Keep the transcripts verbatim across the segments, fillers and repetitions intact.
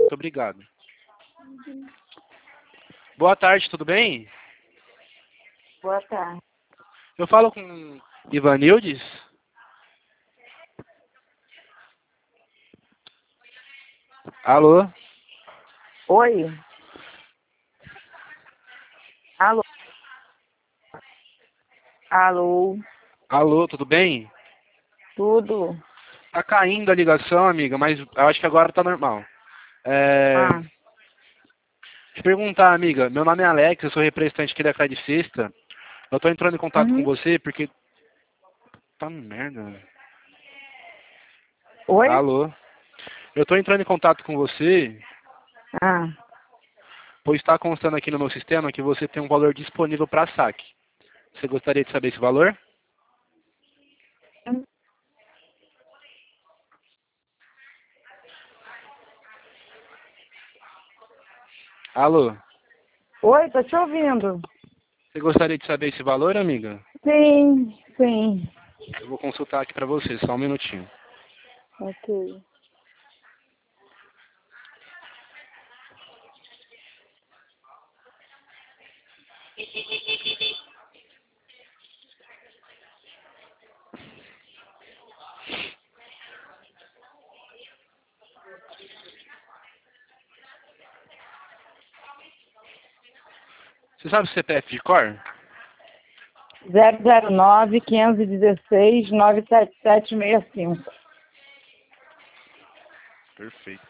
Muito obrigado. Boa tarde, tudo bem? Boa tarde. Eu falo com Ivanildes? Alô? Oi? Alô? Alô? Alô, tudo bem? Tudo? Tá caindo a ligação, amiga, mas eu acho que agora tá normal. É... Ah. Te perguntar, amiga, meu nome é Alex, eu sou representante aqui da Cade Sexta. Eu tô entrando em contato com Uhum. você porque... Tá merda. Oi? Alô? Eu tô entrando em contato com você, Ah. pois está constando aqui no meu sistema que você tem um valor disponível para saque. Você gostaria de saber esse valor? Alô? Oi, tô te ouvindo. Você gostaria de saber esse valor, amiga? Sim, sim. Eu vou consultar aqui para você, só um minutinho. Ok. Você sabe o C P F de cor? zero zero nove, quinhentos e dezesseis, nove sete sete seis cinco. Perfeito.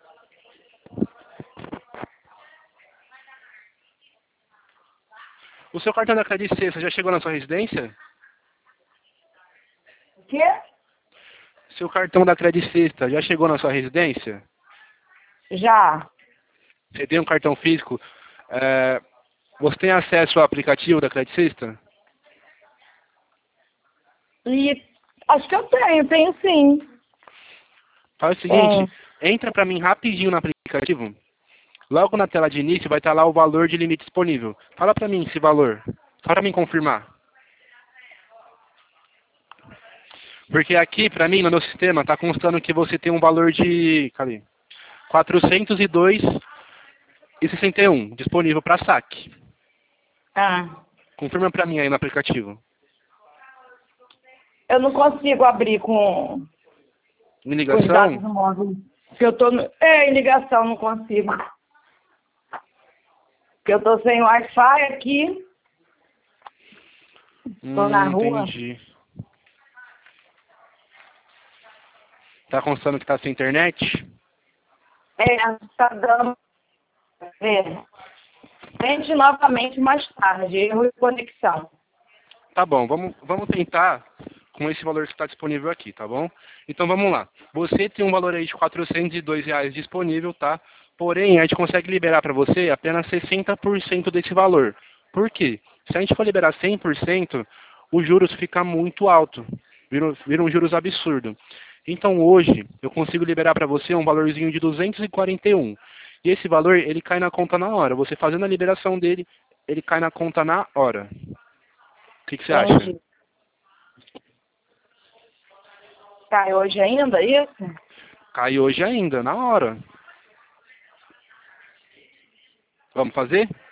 O seu cartão da Cade Sexta já chegou na sua residência? O quê? Seu cartão da Cade Sexta já chegou na sua residência? Já. Você tem um cartão físico? É, você tem acesso ao aplicativo da Cade Sexta? E acho que eu tenho, tenho sim. Faz o seguinte, Tenho. entra para mim rapidinho no aplicativo. Logo na tela de início vai estar lá o valor de limite disponível. Fala para mim esse valor. Só para mim confirmar. Porque aqui, para mim, no meu sistema, está constando que você tem um valor de... Cadê? quatrocentos e dois reais e sessenta e um centavos disponível para saque. Ah. Confirma para mim aí no aplicativo. Eu não consigo abrir com Em os dados ligação? do móvel. Porque eu tô no... É, em ligação, não consigo. Porque eu tô sem Wi-Fi aqui. Tô na Hum, rua. entendi. Tá constando que tá sem internet? É, tá dando. É. Tente novamente mais tarde. Erro de conexão. Tá bom, vamos, vamos tentar com esse valor que está disponível aqui, tá bom? Então vamos lá. Você tem um valor aí de quatrocentos e dois reais disponível, tá? Porém, a gente consegue liberar para você apenas sessenta por cento desse valor. Por quê? Se a gente for liberar cem por cento, os juros ficam muito alto. Viram, viram um juros absurdo. Então hoje, eu consigo liberar para você um valorzinho de duzentos e quarenta e um. E esse valor, ele cai na conta na hora. Você fazendo a liberação dele, ele cai na conta na hora. O que, que você acha? Entendi. Tá, hoje ainda isso? Cai hoje ainda, na hora. Vamos fazer?